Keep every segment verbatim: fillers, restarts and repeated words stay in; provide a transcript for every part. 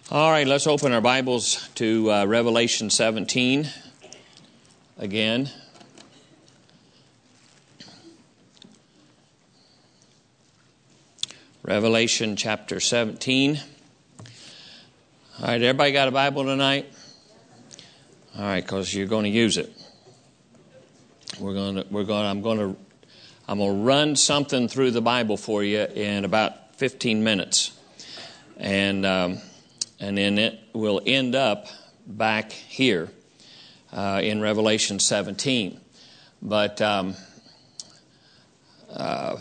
All right, let's open our Bibles to uh, Revelation seventeen again. Revelation chapter seventeen. All right, everybody got a Bible tonight? All right, because you're going to use it. We're going to, we're going. I'm going to, I'm going to run something through the Bible for you in about fifteen minutes, and. Um, And then it will end up back here uh, in Revelation seventeen. But um, uh,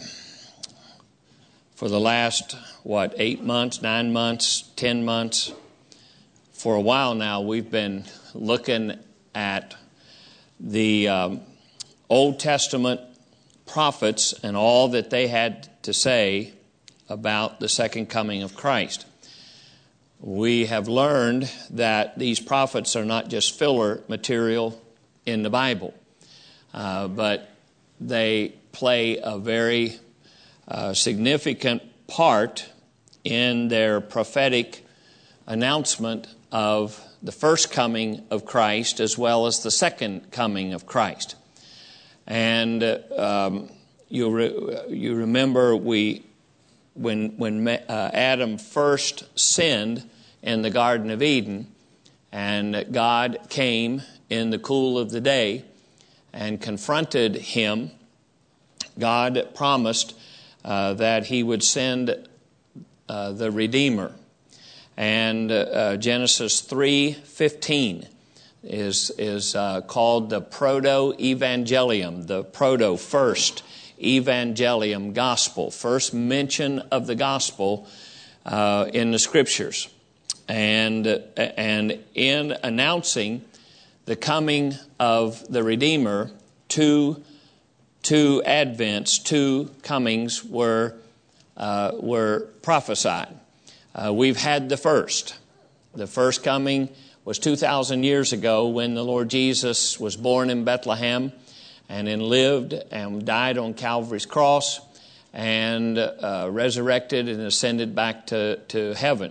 for the last, what, eight months, nine months, ten months, for a while now, we've been looking at the um, Old Testament prophets and all that they had to say about the second coming of Christ. We have learned that these prophets are not just filler material in the Bible, uh, but they play a very uh, significant part in their prophetic announcement of the first coming of Christ as well as the second coming of Christ. And uh, um, you re- you remember we when when uh, Adam first sinned in the Garden of Eden, and God came in the cool of the day and confronted him. God promised uh, that he would send uh, the Redeemer. And uh, Genesis three fifteen is, is uh, called the Proto-Evangelium, the proto, first Evangelium gospel, first mention of the gospel uh, in the Scriptures. And and in announcing the coming of the Redeemer, two two advents, two comings were uh, were prophesied. Uh, we've had the first. The first coming was two thousand years ago when the Lord Jesus was born in Bethlehem, and then lived and died on Calvary's cross, and uh, resurrected and ascended back to to heaven.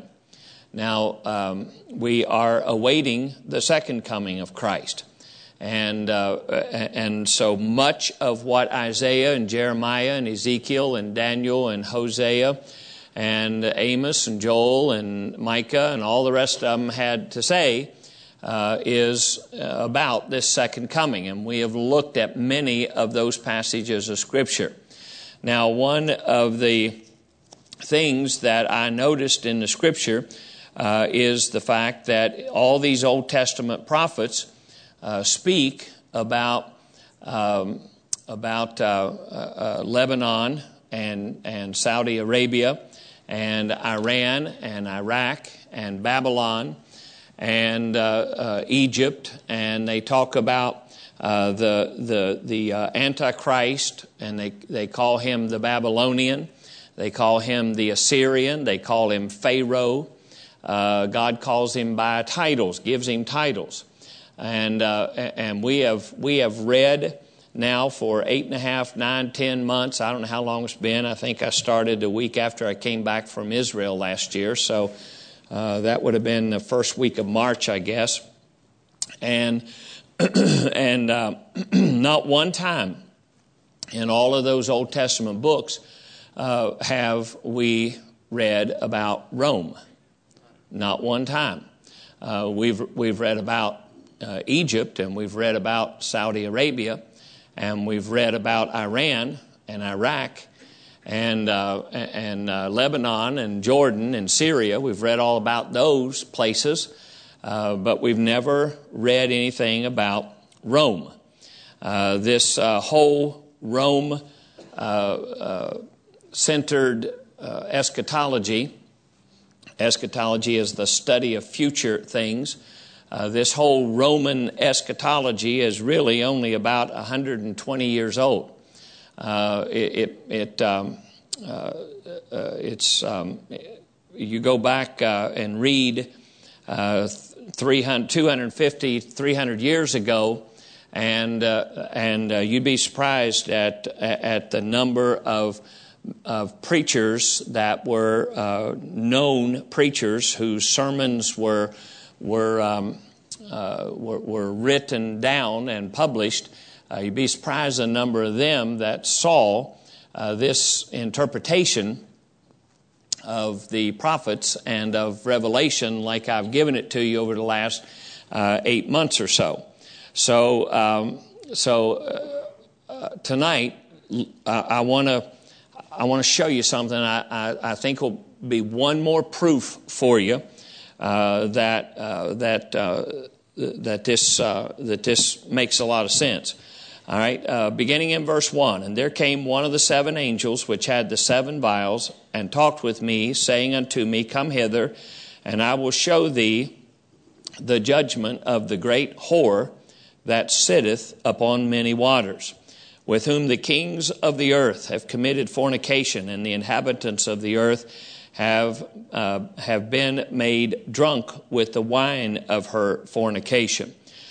Now, um, we are awaiting the second coming of Christ. And uh, and so much of what Isaiah and Jeremiah and Ezekiel and Daniel and Hosea and Amos and Joel and Micah and all the rest of them had to say uh, is about this second coming. And we have looked at many of those passages of Scripture. Now, one of the things that I noticed in the Scripture Uh, is the fact that all these Old Testament prophets uh, speak about um, about uh, uh, Lebanon and and Saudi Arabia and Iran and Iraq and Babylon and uh, uh, Egypt, and they talk about uh, the the the uh, Antichrist, and they they call him the Babylonian, they call him the Assyrian, they call him Pharaoh. Uh, God calls him by titles, gives him titles, and uh, and we have we have read now for eight and a half, nine, ten months. I don't know how long it's been. I think I started a week after I came back from Israel last year, so uh, that would have been the first week of March, I guess. And and uh, not one time in all of those Old Testament books uh, have we read about Rome. Not one time. Uh, we've we've read about uh, Egypt, and we've read about Saudi Arabia, and we've read about Iran and Iraq, and uh, and uh, Lebanon and Jordan and Syria. We've read all about those places, uh, but we've never read anything about Rome. Uh, this uh, whole Rome uh, uh, centered uh, eschatology. Eschatology is the study of future things. Uh, this whole Roman eschatology is really only about one hundred twenty years old. Uh, it, it, it um, uh, uh, it's um, you go back uh, and read uh, three hundred, two hundred fifty, three hundred years ago, and uh, and uh, you'd be surprised at at the number of of preachers that were uh, known preachers whose sermons were were, um, uh, were were written down and published. Uh, you'd be surprised the number of them that saw uh, this interpretation of the prophets and of Revelation like I've given it to you over the last uh, eight months or so. So, um, so uh, uh, tonight uh, I want to I want to show you something I, I, I think will be one more proof for you uh, that uh, that uh, that this uh, that this makes a lot of sense. All right, uh, beginning in verse one, and there came one of the seven angels which had the seven vials, and talked with me, saying unto me, Come hither, and I will show thee the judgment of the great whore that sitteth upon many waters, with whom the kings of the earth have committed fornication, and the inhabitants of the earth have uh, have been made drunk with the wine of her fornication.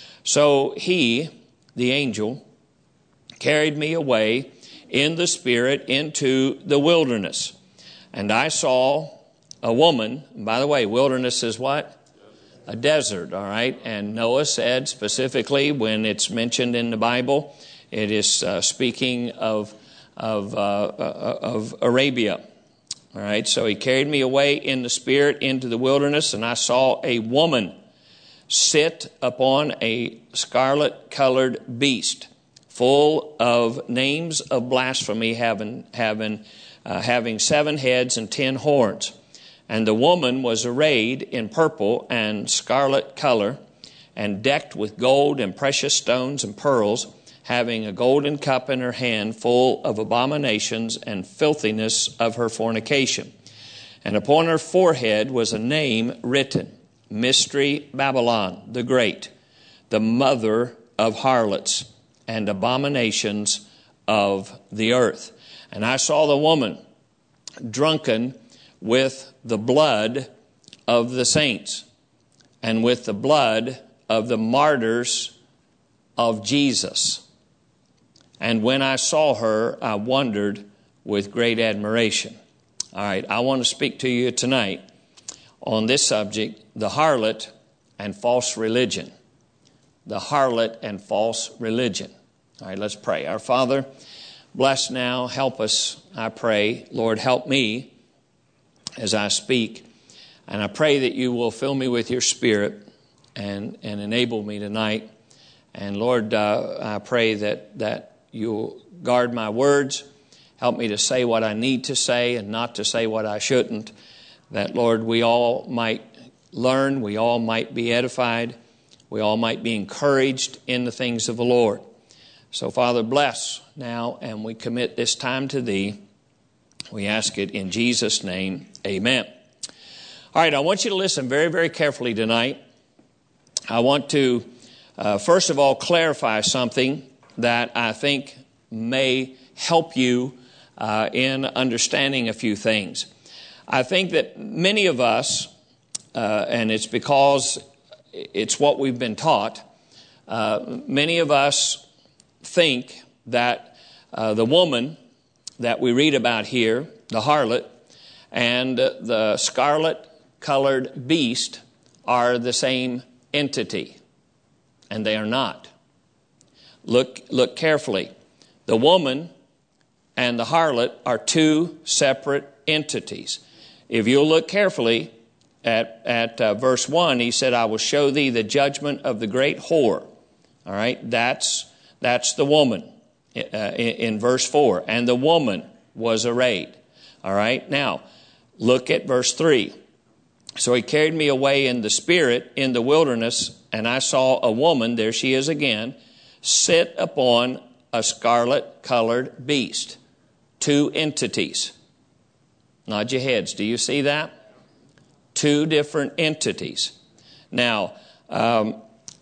So he, the angel, carried me away in the Spirit into the wilderness. And I saw a woman. By the way, wilderness is what? A desert, all right? And Noah said specifically when it's mentioned in the Bible, it is uh, speaking of, of, uh, of Arabia. All right, so he carried me away in the Spirit into the wilderness, and I saw a woman sit upon a scarlet-colored beast, full of names of blasphemy, having having uh, having seven heads and ten horns. And the woman was arrayed in purple and scarlet color, and decked with gold and precious stones and pearls, having a golden cup in her hand full of abominations and filthiness of her fornication. And upon her forehead was a name written, Mystery Babylon the Great, the mother of harlots and abominations of the earth. And I saw the woman drunken with the blood of the saints and with the blood of the martyrs of Jesus. And when I saw her, I wondered with great admiration. All right, I want to speak to you tonight on this subject, the harlot and false religion. The harlot and false religion. All right, let's pray. Our Father, bless now, help us, I pray. Lord, help me as I speak. And I pray that you will fill me with your Spirit and, and enable me tonight. And Lord, uh, I pray that, that you'll guard my words. Help me to say what I need to say and not to say what I shouldn't. That, Lord, we all might learn, we all might be edified, we all might be encouraged in the things of the Lord. So, Father, bless now, and we commit this time to Thee. We ask it in Jesus' name. Amen. All right, I want you to listen very, very carefully tonight. I want to, uh, first of all, clarify something that I think may help you uh, in understanding a few things. I think that many of us, uh, and it's because it's what we've been taught, uh, many of us think that uh, the woman that we read about here, the harlot, and uh, the scarlet-colored beast are the same entity, and they are not. Look, look carefully. The woman and the harlot are two separate entities. If you'll look carefully at, at uh, verse one, he said, I will show thee the judgment of the great whore. All right, that's, that's the woman uh, in, in verse four. And the woman was arrayed. All right, now look at verse three. So he carried me away in the Spirit in the wilderness, and I saw a woman, there she is again, sit upon a scarlet-colored beast. Two entities. Nod your heads. Do you see that? Two different entities. Now, um,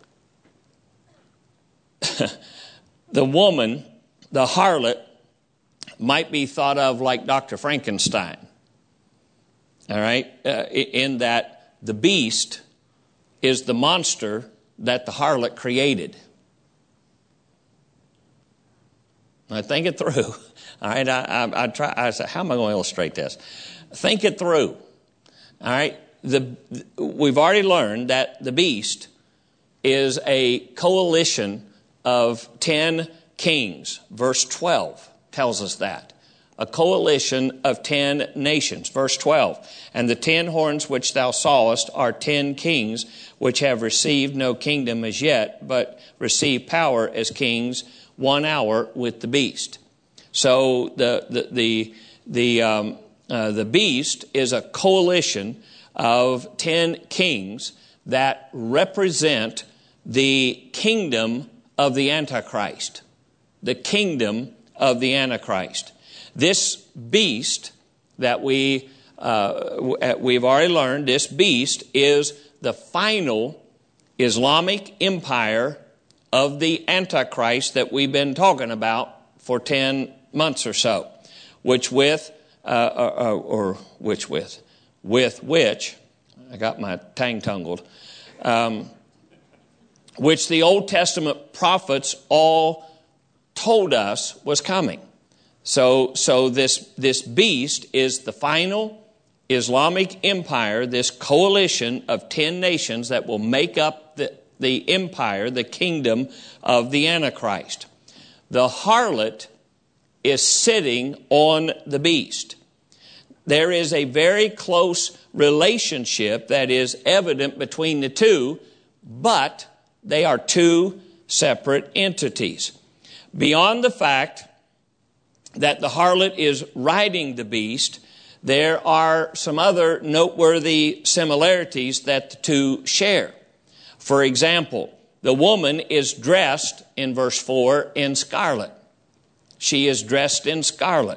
the woman, the harlot, might be thought of like Doctor Frankenstein. All right? Uh, in that the beast is the monster that the harlot created. I think it through. All right, I, I, I try. I said, how am I going to illustrate this? Think it through. All right, the we've already learned that the beast is a coalition of ten kings. Verse twelve tells us that. A coalition of ten nations. Verse twelve. And the ten horns which thou sawest are ten kings, which have received no kingdom as yet, but receive power as kings one hour with the beast. So the the the the um, uh, the beast is a coalition of ten kings that represent the kingdom of the Antichrist. The kingdom of the Antichrist. This beast that we uh, we've already learned, this beast is the final Islamic empire of the Antichrist that we've been talking about for ten months or so, which with, uh, or, or which with, with which, I got my tang tangled, um, which the Old Testament prophets all told us was coming. So, so this, this beast is the final Islamic empire, this coalition of ten nations that will make up the, the empire, the kingdom of the Antichrist. The harlot is sitting on the beast. There is a very close relationship that is evident between the two, but they are two separate entities. Beyond the fact that the harlot is riding the beast, there are some other noteworthy similarities that the two share. For example, the woman is dressed, in verse four, in scarlet. She is dressed in scarlet.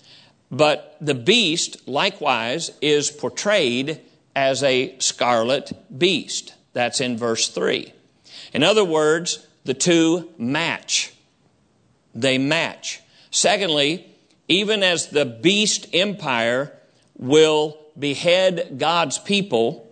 But the beast, likewise, is portrayed as a scarlet beast. That's in verse three. In other words, the two match. They match. Secondly, even as the beast empire will behead God's people,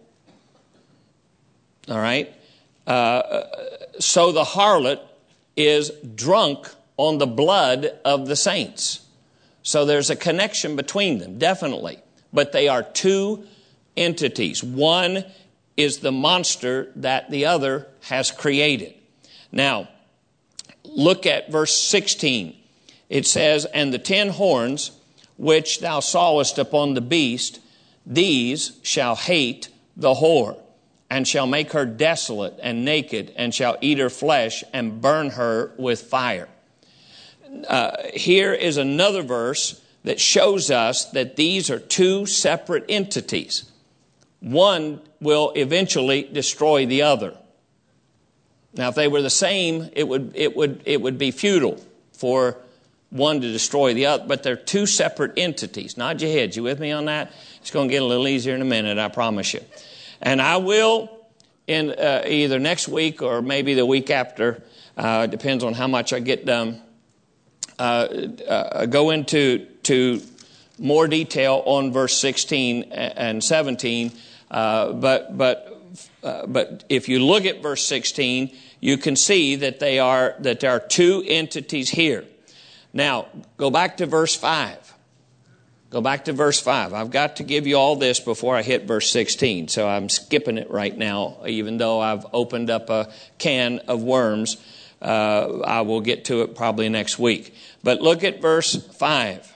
all right, uh, so the harlot is drunk on the blood of the saints. So there's a connection between them, definitely. But they are two entities. One is the monster that the other has created. Now, look at verse sixteen. It says, and the ten horns which thou sawest upon the beast, these shall hate the whore, and shall make her desolate and naked, and shall eat her flesh, and burn her with fire. Uh, here is another verse that shows us that these are two separate entities. One will eventually destroy the other. Now, if they were the same, it would it would it would be futile for one to destroy the other. But they're two separate entities. Nod your heads. You with me on that? It's going to get a little easier in a minute, I promise you. And I will, in uh, either next week or maybe the week after, uh, depends on how much I get done, uh, uh, go into to more detail on verse sixteen and seventeen. Uh, but but uh, but if you look at verse sixteen, you can see that they are that there are two entities here. Now, go back to verse five. Go back to verse five. I've got to give you all this before I hit verse sixteen, so I'm skipping it right now, even though I've opened up a can of worms. Uh, I will get to it probably next week. But look at verse five.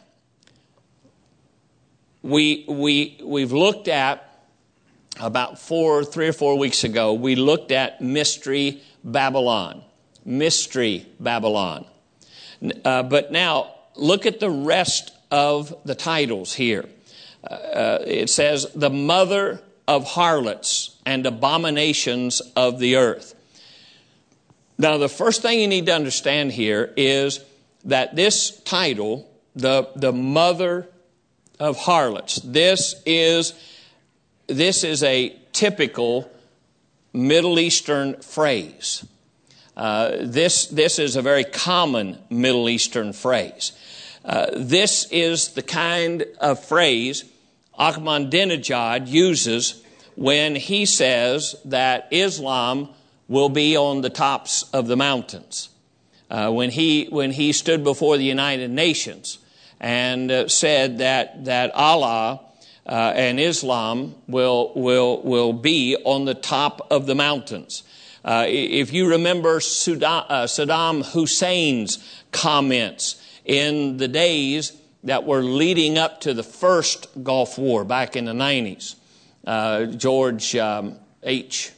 We, we, we've looked at, about four, three or four weeks ago, we looked at Mystery Babylon. Mystery Babylon. Uh, but now, look at the rest of the titles here. Uh, it says, the mother of harlots and abominations of the earth. Now, the first thing you need to understand here is that this title, the, the mother of harlots, this is, this is a typical Middle Eastern phrase. Uh, this, this is a very common Middle Eastern phrase. Uh, this is the kind of phrase Ahmadinejad uses when he says that Islam will be on the tops of the mountains. uh, when he when he stood before the United Nations and uh, said that that Allah uh, and Islam will will will be on the top of the mountains. Uh, if you remember Saddam, uh, Saddam Hussein's comments in the days that were leading up to the first Gulf War back in the nineties, uh, George um, H.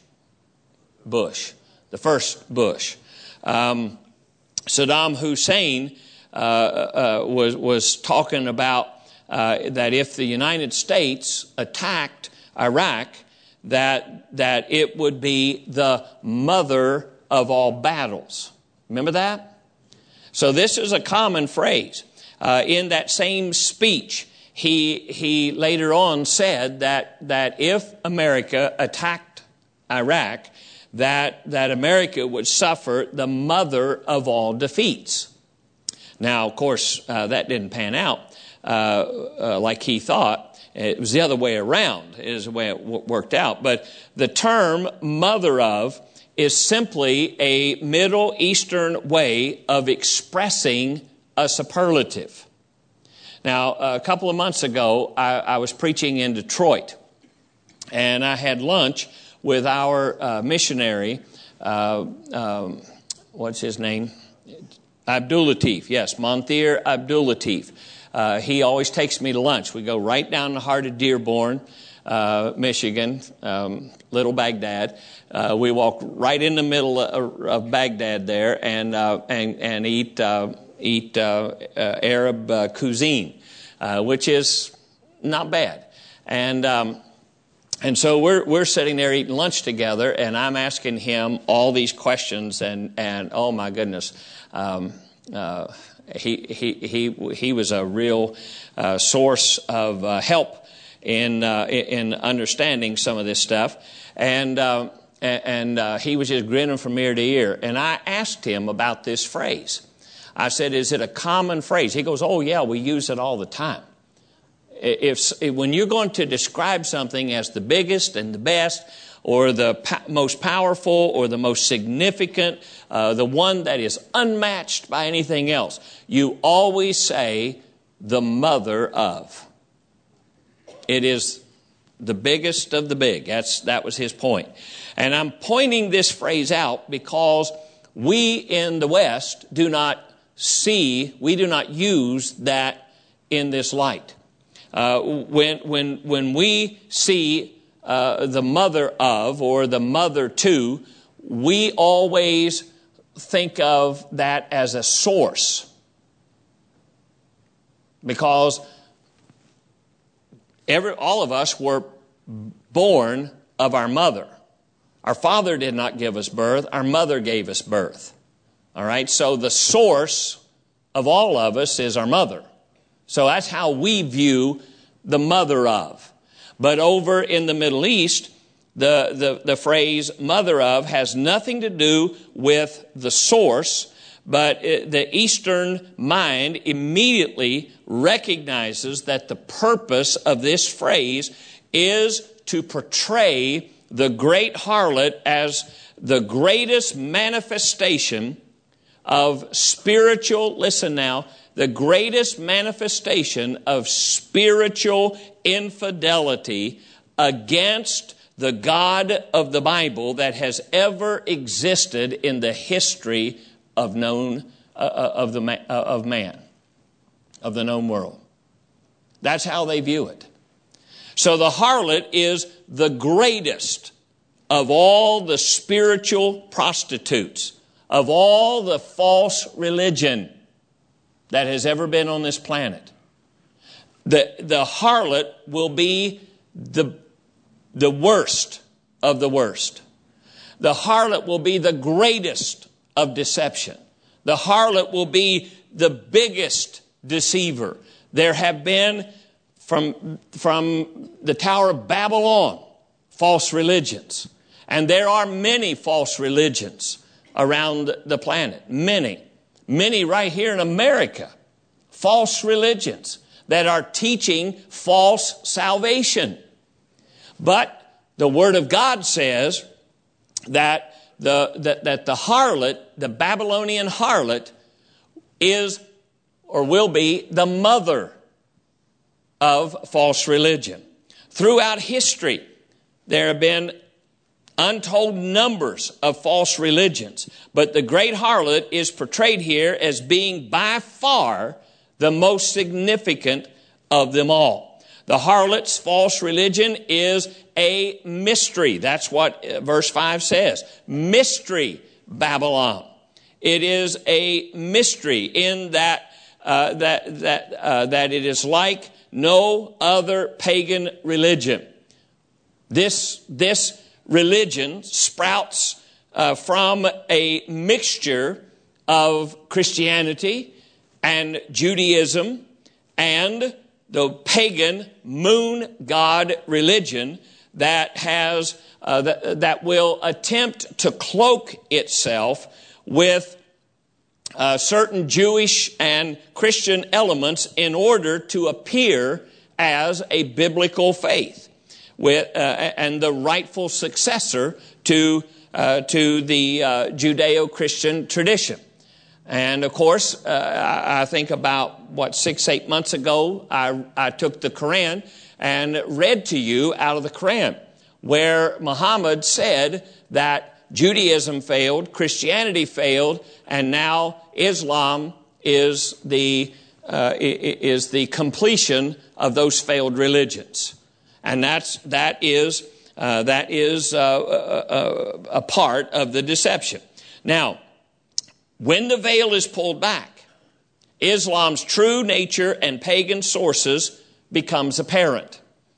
Bush, the first Bush, um, Saddam Hussein uh, uh, was was talking about uh, that if the United States attacked Iraq, that that it would be the mother of all battles. Remember that? So this is a common phrase. Uh, in that same speech, he he later on said that that if America attacked Iraq, that that America would suffer the mother of all defeats. Now, of course, uh, that didn't pan out uh, uh, like he thought. It was the other way around, is the way it w- worked out. But the term mother of is simply a Middle Eastern way of expressing a superlative. Now, a couple of months ago, I, I was preaching in Detroit, and I had lunch with our uh, missionary, uh, um, what's his name? Abdul Latif, yes, Monthir Abdul Latif. Uh, he always takes me to lunch. We go right down the heart of Dearborn, uh, Michigan, um, Little Baghdad. Uh, we walk right in the middle of, of Baghdad there and uh, and and eat uh, eat uh, uh, Arab uh, cuisine, uh, which is not bad. And um, and so we're we're sitting there eating lunch together, and I'm asking him all these questions, and and oh my goodness. Um, uh, He he he he was a real uh, source of uh, help in uh, in understanding some of this stuff, and uh, and uh, he was just grinning from ear to ear. And I asked him about this phrase. I said, "Is it a common phrase?" He goes, "Oh yeah, we use it all the time. If, if when you're going to describe something as the biggest and the best, or the po- most powerful, or the most significant, uh, the one that is unmatched by anything else, you always say the mother of. It is the biggest of the big." That's that was his point. And I'm pointing this phrase out because we in the West do not see, we do not use that in this light. Uh, when when when we see Uh, the mother of or the mother to, we always think of that as a source, because every all of us were born of our mother. Our father did not give us birth. Our mother gave us birth. All right. So the source of all of us is our mother. So that's how we view the mother of. But over in the Middle East, the, the, the phrase mother of has nothing to do with the source, but it, the Eastern mind immediately recognizes that the purpose of this phrase is to portray the great harlot as the greatest manifestation of spiritual, listen now, the greatest manifestation of spiritual infidelity against the God of the Bible that has ever existed in the history of known uh, of the uh, of man, of the known world. That's how they view it. So the harlot is the greatest of all the spiritual prostitutes, of all the false religion that has ever been on this planet. The, the harlot will be the, the worst of the worst. The harlot will be the greatest of deception. The harlot will be the biggest deceiver. There have been, from, from the Tower of Babylon, false religions. And there are many false religions around the planet. Many. Many right here in America. False religions that are teaching false salvation. But the Word of God says that the, that, that the harlot, the Babylonian harlot, is or will be the mother of false religion. Throughout history, there have been untold numbers of false religions, but the great harlot is portrayed here as being by far the most significant of them all. The harlot's false religion is a mystery. That's what verse five says. Mystery Babylon. It is a mystery in that uh, that that uh, that it is like no other pagan religion. This this religion sprouts uh, from a mixture of Christianity and Judaism and the pagan moon god religion that has uh, that, that will attempt to cloak itself with uh, certain Jewish and Christian elements in order to appear as a biblical faith with uh, and the rightful successor to uh, to the uh, Judeo-Christian tradition. And of course, uh, I think about what six, eight months ago, I, I took the Quran and read to you out of the Quran, where Muhammad said that Judaism failed, Christianity failed, and now Islam is the uh, is the completion of those failed religions, and that's that is uh, that is uh, a, a part of the deception. Now, when the veil is pulled back, Islam's true nature and pagan sources becomes apparent.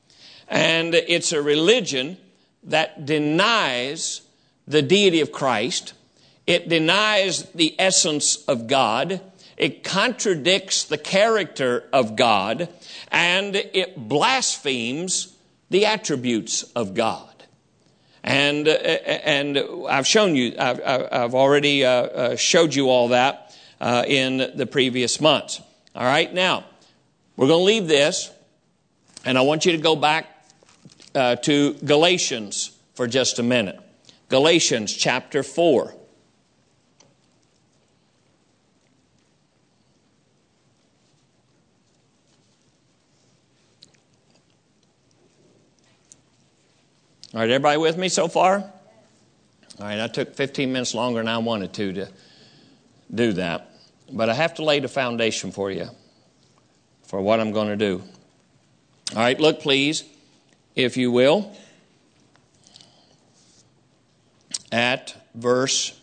And it's a religion that denies the deity of Christ. It denies the essence of God. It contradicts the character of God. And it blasphemes the attributes of God. And uh, and I've shown you, I've, I've already uh, uh, showed you all that uh, in the previous months. All right, now we're going to leave this, and I want you to go back uh, to Galatians for just a minute. Galatians chapter four. All right, everybody with me so far? All right, I took fifteen minutes longer than I wanted to to do that. But I have to lay the foundation for you for what I'm going to do. All right, look please, if you will, at verse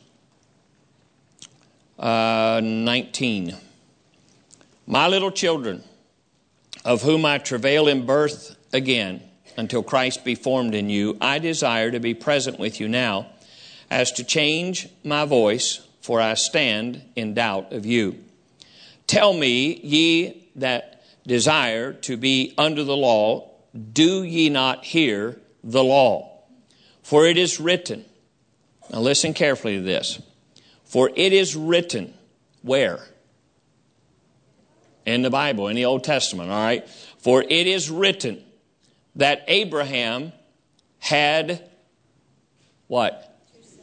uh, nineteen. My little children, of whom I travail in birth again, until Christ be formed in you, I desire to be present with you now, as to change my voice, for I stand in doubt of you. Tell me, ye that desire to be under the law, do ye not hear the law? For it is written, now listen carefully to this, for it is written, where? In the Bible, in the Old Testament, all right? For it is written, that Abraham had what?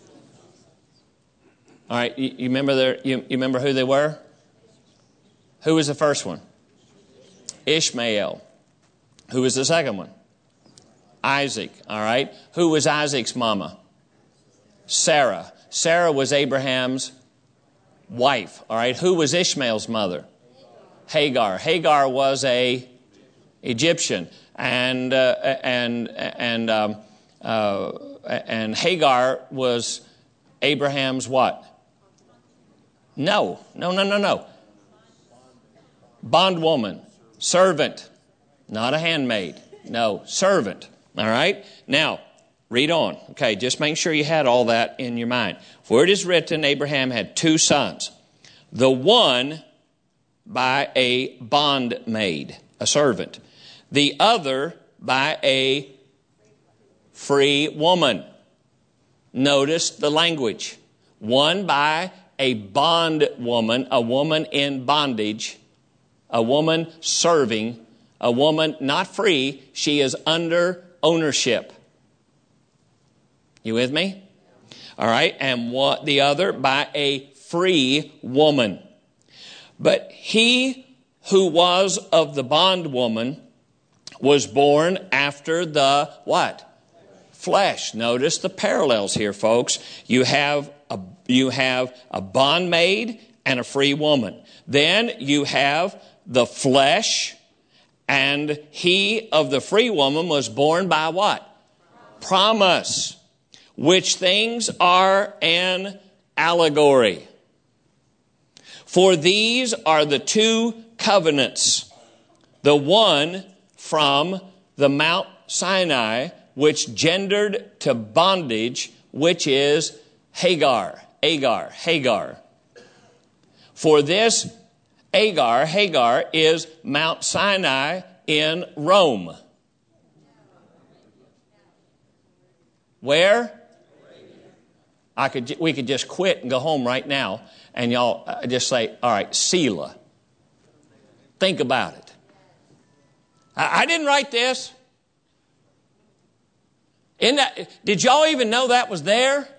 All right, you, you remember their, you, you remember who they were? Who was the first one? Ishmael. Who was the second one? Isaac. All right. Who was Isaac's mama? Sarah. Sarah was Abraham's wife. All right. Who was Ishmael's mother? Hagar. Hagar was a Egyptian. And uh, and and um, uh, and Hagar was Abraham's what? No, no, no, no, no. Bondwoman, servant, not a handmaid. No, servant. All right. Now, read on. Okay, just make sure you had all that in your mind. For it is written, Abraham had two sons. The one by a bondmaid, a servant. The other by a free woman. Notice the language. One by a bondwoman, a woman in bondage, a woman serving, a woman not free, she is under ownership. You with me? All right. And what the other by a free woman. But he who was of the bondwoman was born after the what? Flesh. Notice the parallels here, folks. You have a, you have a bondmaid and a free woman. Then you have the flesh, and he of the free woman was born by what? Promise. Which things are an allegory. For these are the two covenants. The one from the Mount Sinai, which gendered to bondage, which is Hagar, Agar, Hagar. For this Agar, Hagar is Mount Sinai in Rome. Where? I could, we could just quit and go home right now, and y'all just say, all right, Selah. Think about it. I, I didn't write this. In that, did y'all even know that was there?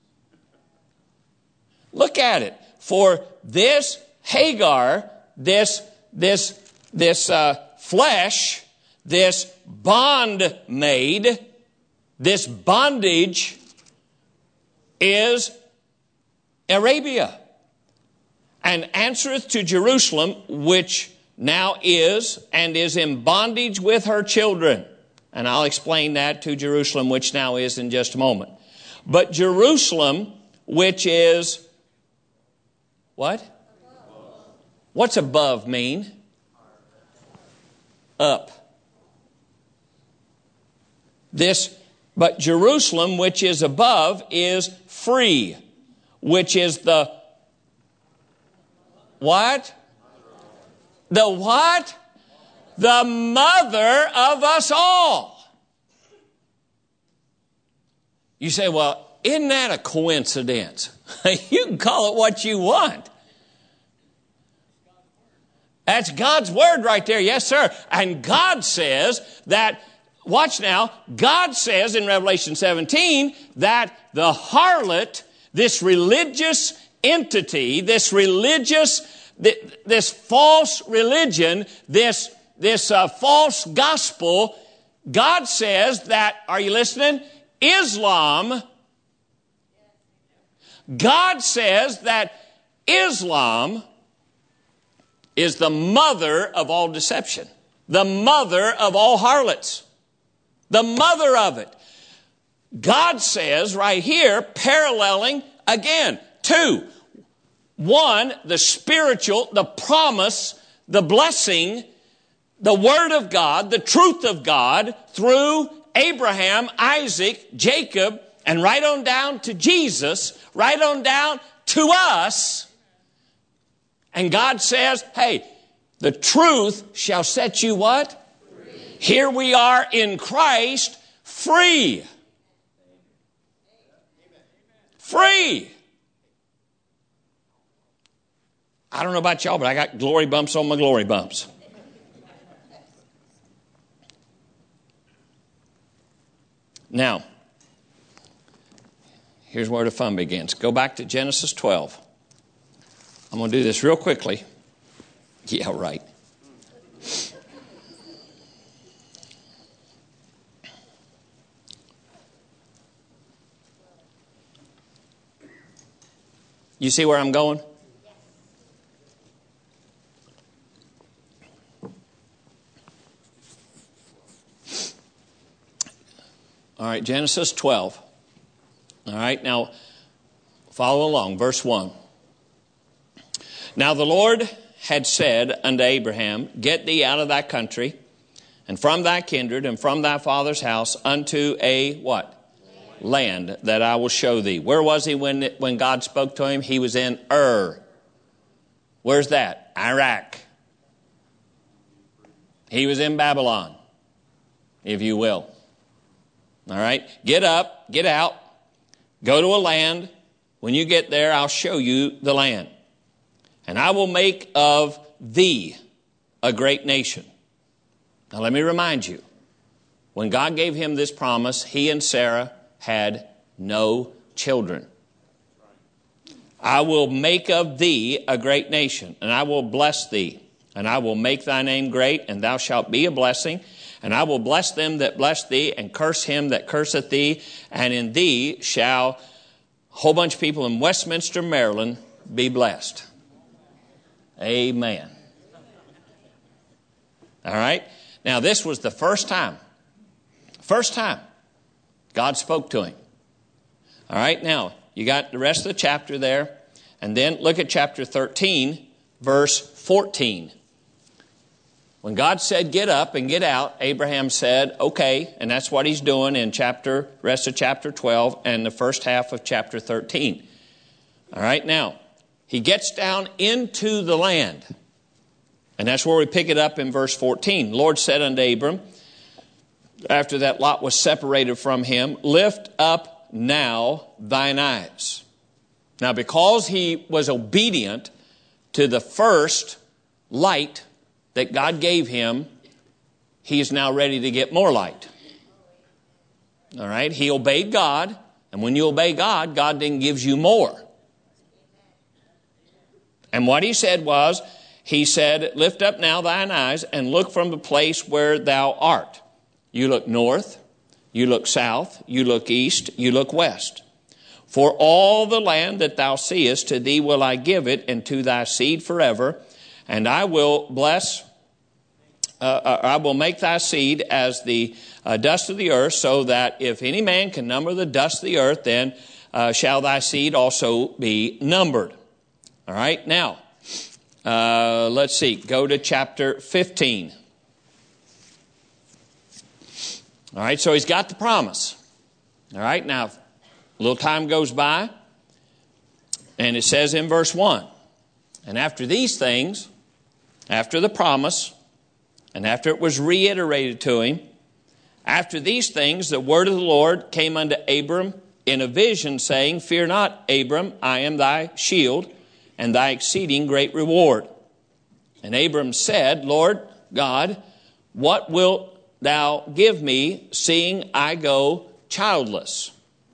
Look at it. For this Hagar, this this this uh, flesh, this bondmaid, this bondage is Arabia, and answereth to Jerusalem, which now is and is in bondage with her children. And I'll explain that, to Jerusalem, which now is, in just a moment. But Jerusalem, which is what? What's above mean? Up. This, but Jerusalem, which is above, is free, which is the what? The what? The mother of us all. You say, well, isn't that a coincidence? You can call it what you want. That's God's word right there. Yes, sir. And God says that, watch now, God says in Revelation seventeen that the harlot, this religious entity, this religious, this false religion, this, this uh, false gospel, God says that, are you listening? Islam, God says that Islam is the mother of all deception, the mother of all harlots, the mother of it. God says right here, paralleling again, two. One, the spiritual, the promise, the blessing, the word of God, the truth of God through Abraham, Isaac, Jacob, and right on down to Jesus, right on down to us. And God says, hey, the truth shall set you what? Free. Here we are in Christ, free. Free. I don't know about y'all, but I got glory bumps on my glory bumps. Now, here's where the fun begins. Go back to Genesis twelve. I'm going to do this real quickly. Yeah, right. You see where I'm going? All right, Genesis twelve. All right, now follow along. Verse one. Now the Lord had said unto Abraham, get thee out of thy country, and from thy kindred, and from thy father's house, unto a what? Land, Land that I will show thee. Where was he when, when God spoke to him? He was in Ur. Where's that? Iraq. He was in Babylon, if you will. All right, get up, get out, go to a land. When you get there, I'll show you the land. And I will make of thee a great nation. Now let me remind you, when God gave him this promise, he and Sarah had no children. I will make of thee a great nation, and I will bless thee, and I will make thy name great, and thou shalt be a blessing. And I will bless them that bless thee, and curse him that curseth thee. And in thee shall a whole bunch of people in Westminster, Maryland, be blessed. Amen. All right? Now, this was the first time. First time God spoke to him. All right? Now, you got the rest of the chapter there. And then look at chapter thirteen, verse fourteen. When God said, get up and get out, Abraham said, okay. And that's what he's doing in chapter, rest of chapter twelve and the first half of chapter thirteen. All right, now, he gets down into the land. And that's where we pick it up in verse fourteen. The Lord said unto Abram, after that Lot was separated from him, lift up now thine eyes. Now, because he was obedient to the first light that God gave him, he is now ready to get more light. All right? He obeyed God, and when you obey God, God then gives you more. And what he said was, he said, lift up now thine eyes and look from the place where thou art. You look north, you look south, you look east, you look west. For all the land that thou seest, to thee will I give it, and to thy seed forever. And I will bless, uh, I will make thy seed as the uh, dust of the earth, so that if any man can number the dust of the earth, then uh, shall thy seed also be numbered. All right, now, uh, let's see, go to chapter fifteen. All right, so he's got the promise. All right, now, a little time goes by, and it says in verse one, and after these things, after the promise, and after it was reiterated to him, after these things, the word of the Lord came unto Abram in a vision, saying, fear not, Abram, I am thy shield, and thy exceeding great reward. And Abram said, Lord God, what wilt thou give me, seeing I go childless?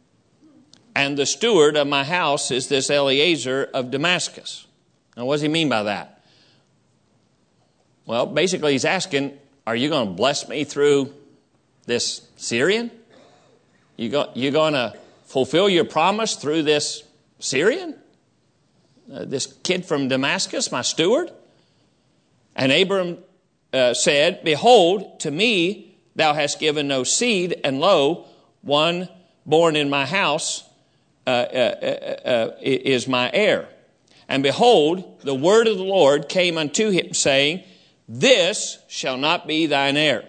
And the steward of my house is this Eliezer of Damascus. Now, what does he mean by that? Well, basically he's asking, are you going to bless me through this Syrian? You go, you going to fulfill your promise through this Syrian? Uh, this kid from Damascus, my steward? And Abram uh, said, behold, to me thou hast given no seed, and lo, one born in my house uh, uh, uh, uh, is my heir. And behold, the word of the Lord came unto him, saying, this shall not be thine heir,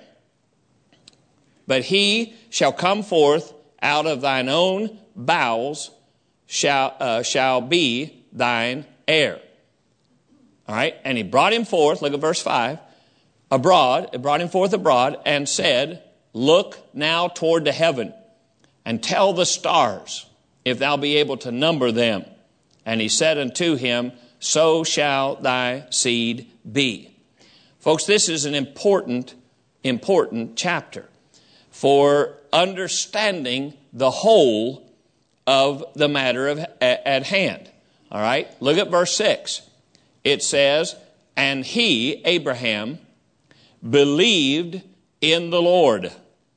but he shall come forth out of thine own bowels, shall, uh, shall be thine heir. All right, and he brought him forth, look at verse five, abroad, it brought him forth abroad, and said, look now toward the heaven, and tell the stars, if thou be able to number them. And he said unto him, so shall thy seed be. Folks, this is an important, important chapter for understanding the whole of the matter of, at hand. All right, look at verse six. It says, and he, Abraham, believed in the Lord,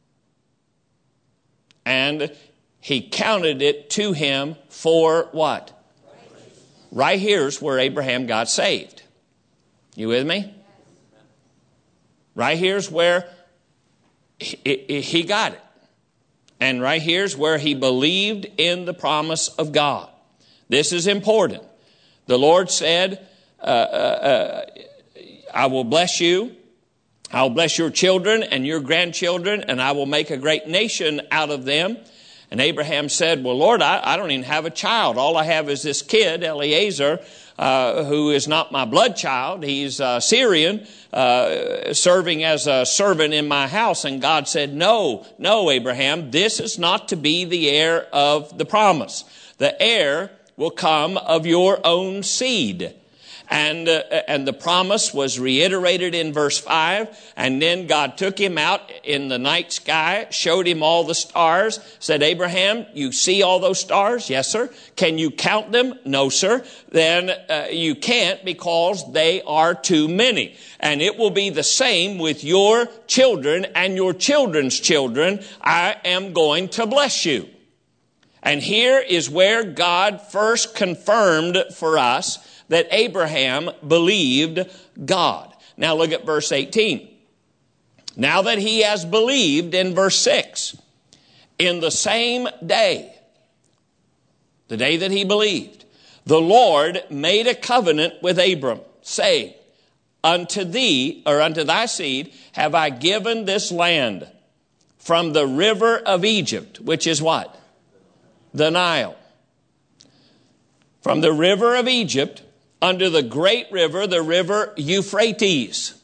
and he counted it to him for what? Right here's where Abraham got saved. You with me? Right here's where he, he got it. And right here's where he believed in the promise of God. This is important. The Lord said, uh, uh, uh, I will bless you. I will bless your children and your grandchildren, and I will make a great nation out of them. And Abraham said, well, Lord, I, I don't even have a child. All I have is this kid, Eliezer, uh, who is not my blood child. He's uh, Syrian, uh, serving as a servant in my house. And God said, no, no, Abraham, this is not to be the heir of the promise. The heir will come of your own seed. And, uh, and the promise was reiterated in verse five. And then God took him out in the night sky, showed him all the stars, said, Abraham, you see all those stars? Yes, sir. Can you count them? No, sir. Then uh, you can't because they are too many. And it will be the same with your children and your children's children. I am going to bless you. And here is where God first confirmed for us that Abraham believed God. Now look at verse eighteen. Now that he has believed, in verse six, in the same day, the day that he believed, the Lord made a covenant with Abram, saying, unto thee, or unto thy seed, have I given this land from the river of Egypt, which is what? The Nile. From the river of Egypt, under the great river, the river Euphrates,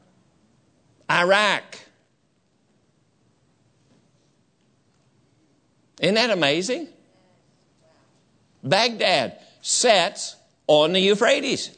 Iraq. Isn't that amazing? Baghdad sits on the Euphrates.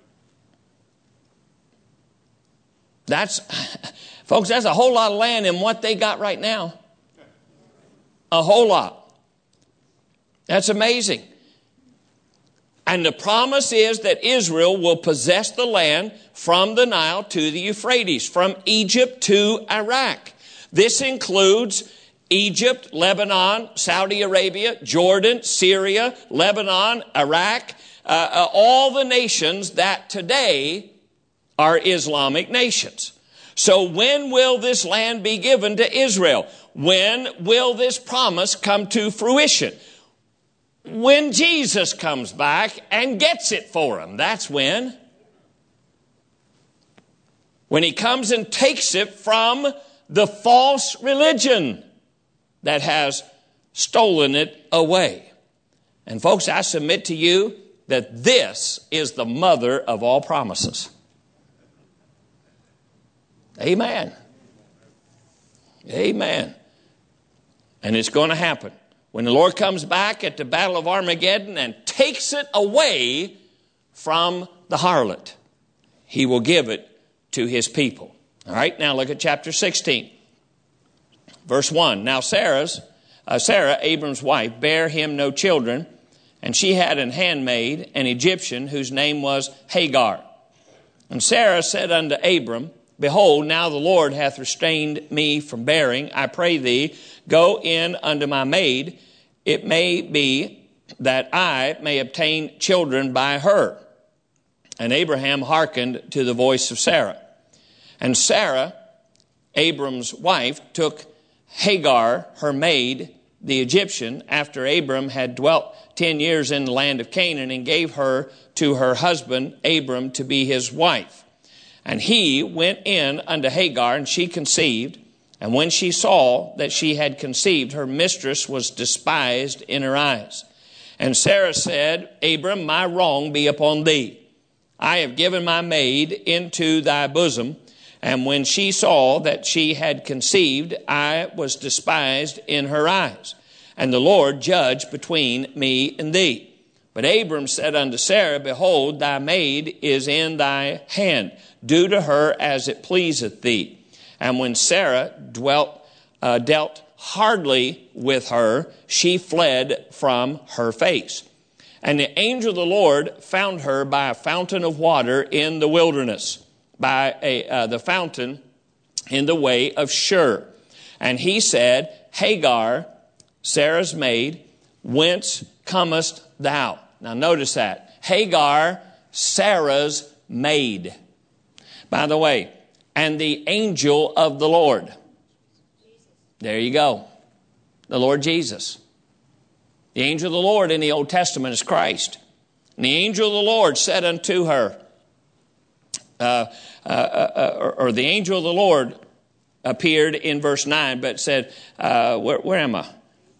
That's, folks, that's a whole lot of land in what they got right now. A whole lot. That's amazing. And the promise is that Israel will possess the land from the Nile to the Euphrates, from Egypt to Iraq. This includes Egypt, Lebanon, Saudi Arabia, Jordan, Syria, Lebanon, Iraq, uh, uh, all the nations that today are Islamic nations. So when will this land be given to Israel? When will this promise come to fruition? When Jesus comes back and gets it for them. That's when. When he comes and takes it from the false religion that has stolen it away. And folks, I submit to you that this is the mother of all promises. Amen. Amen. And it's going to happen. When the Lord comes back at the Battle of Armageddon and takes it away from the harlot, he will give it to his people. All right, now look at chapter sixteen. Verse one. Now Sarah's, uh, Sarah, Abram's wife, bare him no children, and she had an handmaid, an Egyptian, whose name was Hagar. And Sarah said unto Abram, behold, now the Lord hath restrained me from bearing. I pray thee, go in unto my maid. It may be that I may obtain children by her. And Abraham hearkened to the voice of Sarah. And Sarah, Abram's wife, took Hagar, her maid, the Egyptian, after Abram had dwelt ten years in the land of Canaan, and gave her to her husband Abram to be his wife. And he went in unto Hagar, and she conceived. And when she saw that she had conceived, her mistress was despised in her eyes. And Sarah said, Abram, my wrong be upon thee. I have given my maid into thy bosom. And when she saw that she had conceived, I was despised in her eyes. And the Lord judged between me and thee. But Abram said unto Sarah, behold, thy maid is in thy hand. Do to her as it pleaseth thee. And when Sarah dwelt, uh, dealt hardly with her, she fled from her face. And the angel of the Lord found her by a fountain of water in the wilderness, by a, uh, the fountain in the way of Shur. And he said, Hagar, Sarah's maid, whence comest thou? Now notice that. Hagar, Sarah's maid. By the way, and the angel of the Lord. There you go. The Lord Jesus. The angel of the Lord in the Old Testament is Christ. And the angel of the Lord said unto her, uh, uh, uh, or, or the angel of the Lord appeared in verse nine, but said, uh, where, where am I?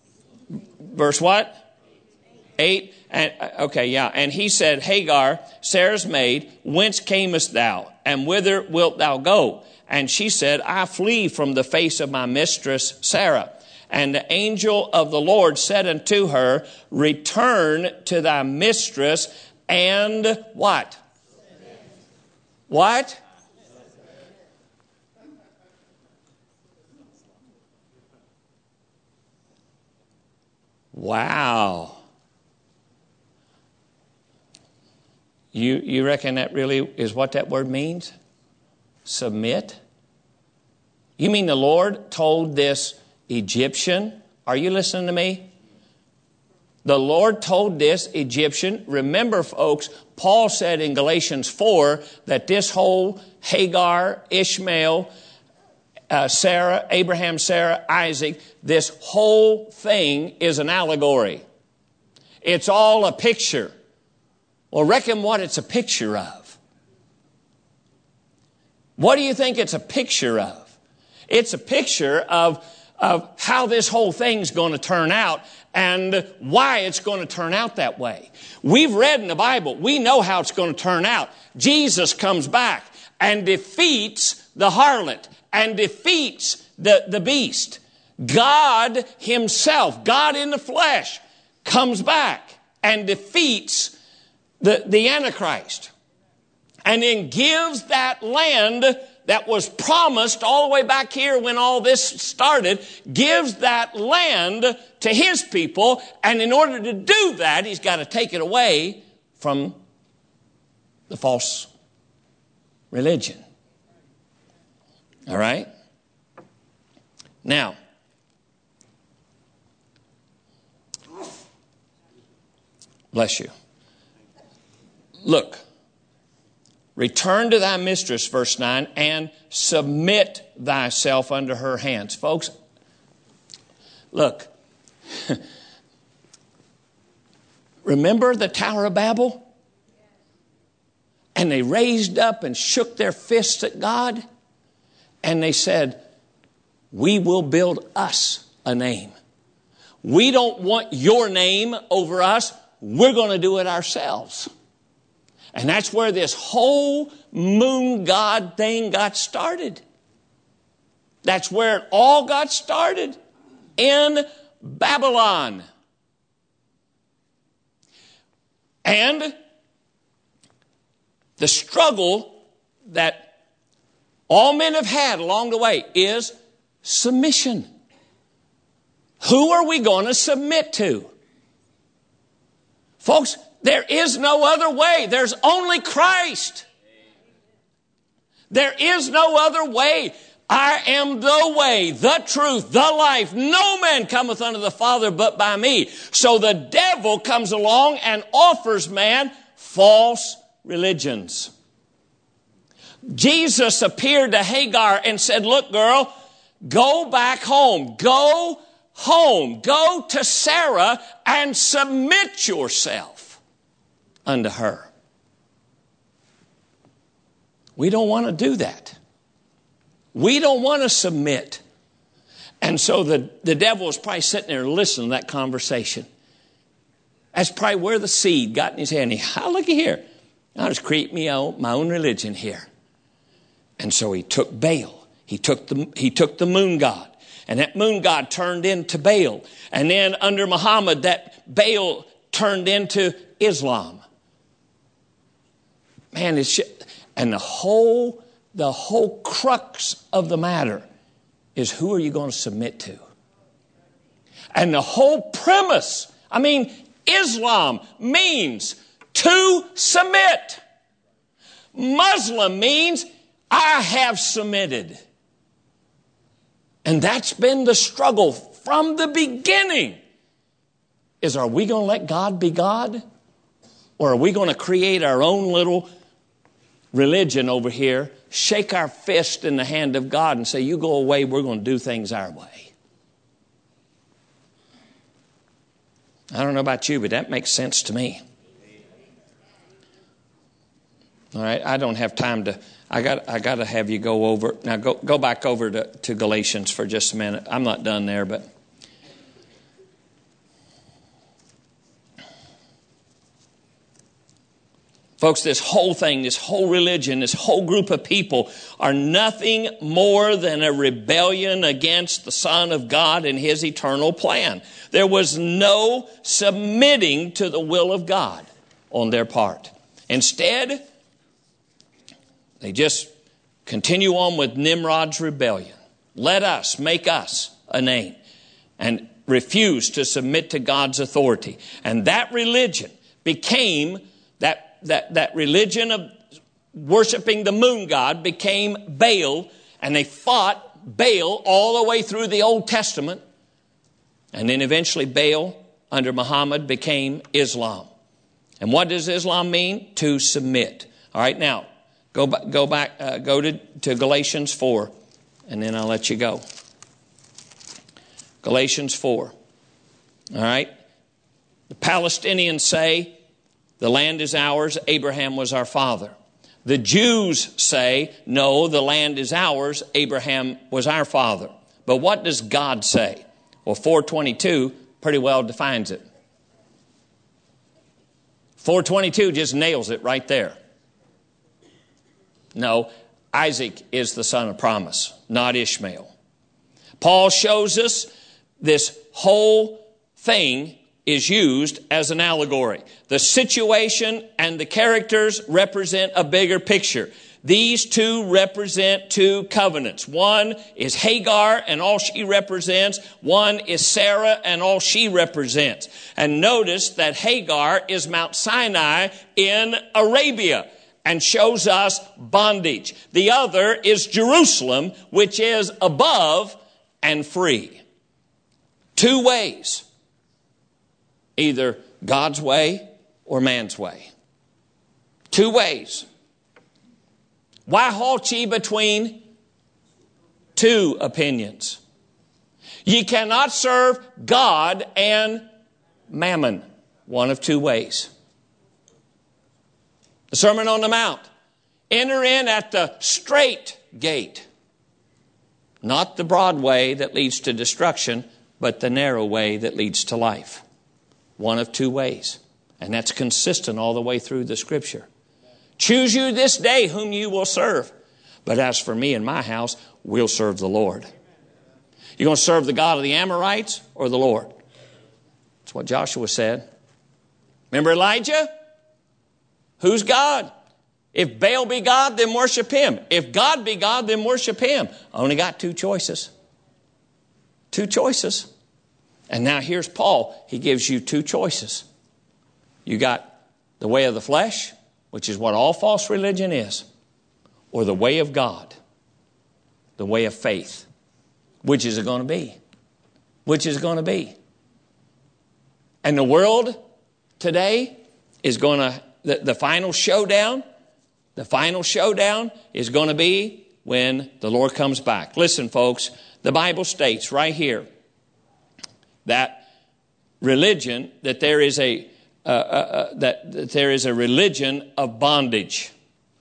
Verse what? Eight. And, okay, yeah. And he said, Hagar, Sarah's maid, whence camest thou? And whither wilt thou go? And she said, I flee from the face of my mistress Sarah. And the angel of the Lord said unto her, return to thy mistress and what? What? Wow. You, you reckon that really is what that word means? Submit? You mean the Lord told this Egyptian? Are you listening to me? The Lord told this Egyptian. Remember, folks, Paul said in Galatians four that this whole Hagar, Ishmael, uh, Sarah, Abraham, Sarah, Isaac, this whole thing is an allegory. It's all a picture. Well, reckon what it's a picture of. What do you think it's a picture of? It's a picture of, of how this whole thing's going to turn out and why it's going to turn out that way. We've read in the Bible. We know how it's going to turn out. Jesus comes back and defeats the harlot and defeats the, the beast. God himself, God in the flesh, comes back and defeats the, the Antichrist. And then gives that land that was promised all the way back here when all this started, gives that land to his people. And in order to do that, he's got to take it away from the false religion. All right? Now, bless you. Look. Return to thy mistress, verse nine, and submit thyself under her hands. Folks, look. Remember the Tower of Babel? And they raised up and shook their fists at God. And they said, we will build us a name. We don't want your name over us. We're going to do it ourselves. And that's where this whole moon god thing got started. That's where it all got started. In Babylon. And the struggle that all men have had along the way is submission. Who are we going to submit to? Folks, there is no other way. There's only Christ. There is no other way. I am the way, the truth, the life. No man cometh unto the Father but by me. So the devil comes along and offers man false religions. Jesus appeared to Hagar and said, look, girl, go back home. Go home. Go to Sarah and submit yourself unto her. We don't want to do that. We don't want to submit. And so the, the devil was probably sitting there listening to that conversation. That's probably where the seed got in his head. And he, oh, looky here. I'll just create me out my own religion here. And so he took Baal. He took the, he took the moon god. And that moon god turned into Baal. And then under Muhammad, that Baal turned into Islam. Man, it's shit. And the whole, the whole crux of the matter is who are you going to submit to? And the whole premise, I mean, Islam means to submit. Muslim means I have submitted. And that's been the struggle from the beginning. Is are we going to let God be God? Or are we going to create our own little religion over here, shake our fist in the hand of God and say, you go away, we're going to do things our way? I don't know about you, but that makes sense to me. All right, I don't have time to, I got I got to have you go over, now go, go back over to, to Galatians for just a minute. I'm not done there, but folks, this whole thing, this whole religion, this whole group of people are nothing more than a rebellion against the Son of God and his eternal plan. There was no submitting to the will of God on their part. Instead, They just continue on with Nimrod's rebellion. Let us make us a name, and refuse to submit to God's authority. And that religion became, that, that, that religion of worshiping the moon god became Baal, and they fought Baal all the way through the Old Testament. And then eventually Baal, under Muhammad, became Islam. And what does Islam mean? To submit. All right, now, go, go back, uh, go to, to Galatians four, and then I'll let you go. Galatians four. All right. The Palestinians say, the land is ours, Abraham was our father. The Jews say, no, the land is ours, Abraham was our father. But what does God say? Well, four twenty-two pretty well defines it. four twenty-two just nails it right there. No, Isaac is the son of promise, not Ishmael. Paul shows us this whole thing is used as an allegory. The situation and the characters represent a bigger picture. These two represent two covenants. One is Hagar and all she represents. One is Sarah and all she represents. And notice that Hagar is Mount Sinai in Arabia and shows us bondage. The other is Jerusalem, which is above and free. Two ways. Either God's way or man's way. Two ways. Why halt ye between two opinions? Ye cannot serve God and mammon. One of two ways. The Sermon on the Mount. Enter in at the straight gate. Not the broad way that leads to destruction, but the narrow way that leads to life. One of two ways. And that's consistent all the way through the Scripture. Choose you this day whom you will serve. But as for me and my house, we'll serve the Lord. You're going to serve the God of the Amorites or the Lord? That's what Joshua said. Remember Elijah? Who's God? If Baal be God, then worship him. If God be God, then worship him. Only got two choices. Two choices. And now here's Paul. He gives you two choices. You got the way of the flesh, which is what all false religion is, or the way of God, the way of faith. Which is it going to be? Which is it going to be? And the world today is going to, the, the final showdown, the final showdown is going to be when the Lord comes back. Listen, folks, the Bible states right here that religion, that there is a uh, uh, uh, that, that there is a religion of bondage.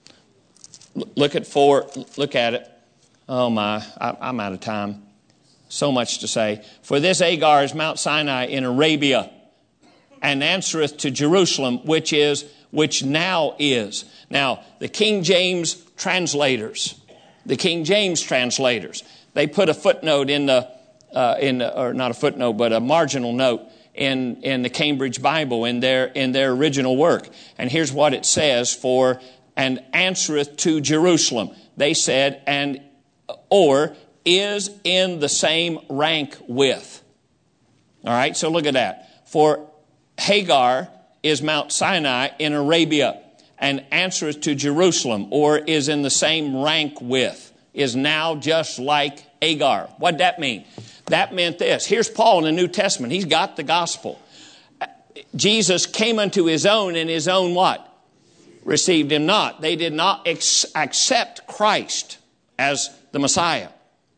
Look at four. Look at it. Oh my, I, I'm out of time. So much to say. For this Hagar is Mount Sinai in Arabia, and answereth to Jerusalem, which is which now is. Now the King James translators, the King James translators, they put a footnote in the. Uh, in or not a footnote, but a marginal note in in the Cambridge Bible in their in their original work. And here's what it says: for and answereth to Jerusalem. They said, and or is in the same rank with. All right, so look at that. For Hagar is Mount Sinai in Arabia, and answereth to Jerusalem, or is in the same rank with, is now just like Hagar. What'd that mean? That meant this. Here's Paul in the New Testament. He's got the gospel. Jesus came unto his own, and his own what? Received him not. They did not ex- accept Christ as the Messiah.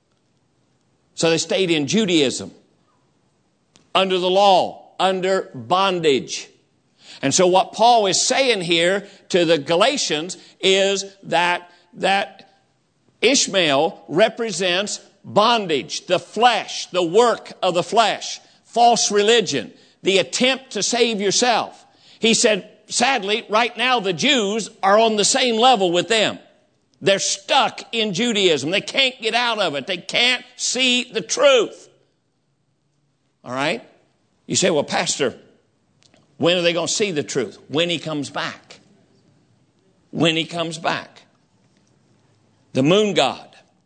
So they stayed in Judaism, under the law, under bondage. And so what Paul is saying here to the Galatians is that, that Ishmael represents bondage, the flesh, the work of the flesh, false religion, the attempt to save yourself. He said, sadly, right now the Jews are on the same level with them. They're stuck in Judaism. They can't get out of it. They can't see the truth. All right? You say, well, Pastor, when are they going to see the truth? When he comes back. When he comes back. The moon god.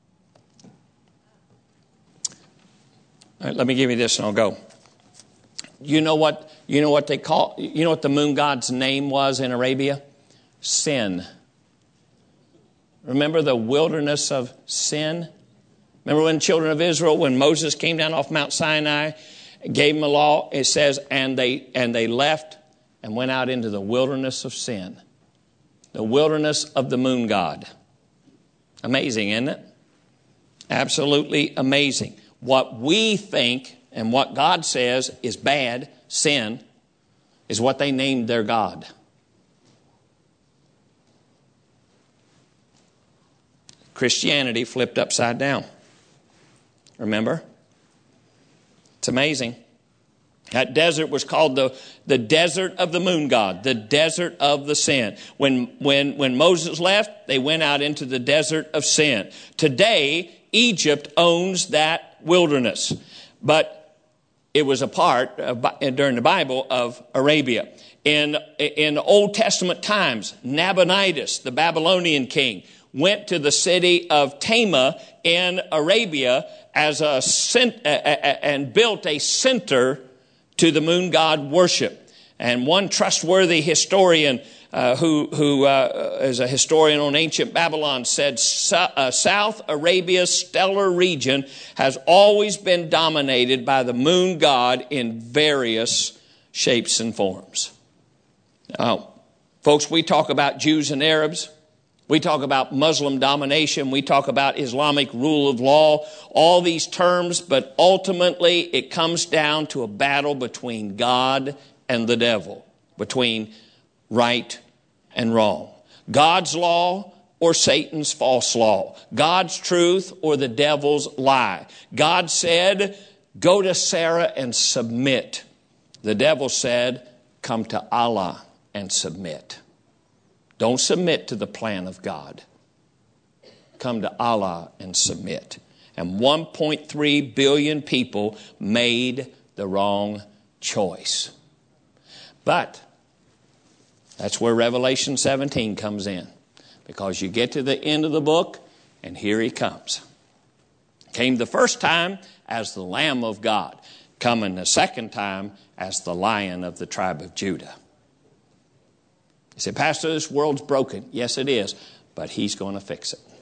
All right, let me give you this and I'll go. You know what, you know what they call, you know what the moon god's name was in Arabia? Sin. Remember the wilderness of sin? Remember when the children of Israel, when Moses came down off Mount Sinai, gave them a law, it says, and they and they left and went out into the wilderness of sin. The wilderness of the moon god. Amazing, isn't it? Absolutely amazing. What we think and what God says is bad, sin, is what they named their god. Christianity flipped upside down. Remember? It's amazing. That desert was called the, the desert of the moon god, the desert of the sin. When, when, when Moses left, they went out into the desert of sin. Today, Egypt owns that wilderness. But it was a part, of, during the Bible, of Arabia. In, in Old Testament times, Nabonidus, the Babylonian king, went to the city of Tama in Arabia as a and built a center to the moon god worship. And one trustworthy historian uh, who, who uh, is a historian on ancient Babylon said uh, South Arabia's stellar region has always been dominated by the moon god in various shapes and forms. Now, folks, we talk about Jews and Arabs. We talk about Muslim domination. We talk about Islamic rule of law, all these terms, but ultimately it comes down to a battle between God and the devil, between right and wrong. God's law or Satan's false law. God's truth or the devil's lie. God said, go to Sarah and submit. The devil said, come to Allah and submit. Don't submit to the plan of God. Come to Allah and submit. And one point three billion people made the wrong choice. But that's where Revelation seventeen comes in. Because you get to the end of the book, and here he comes. Came the first time as the Lamb of God. Coming the second time as the Lion of the tribe of Judah. You say, Pastor, this world's broken. Yes, it is. But he's going to fix it.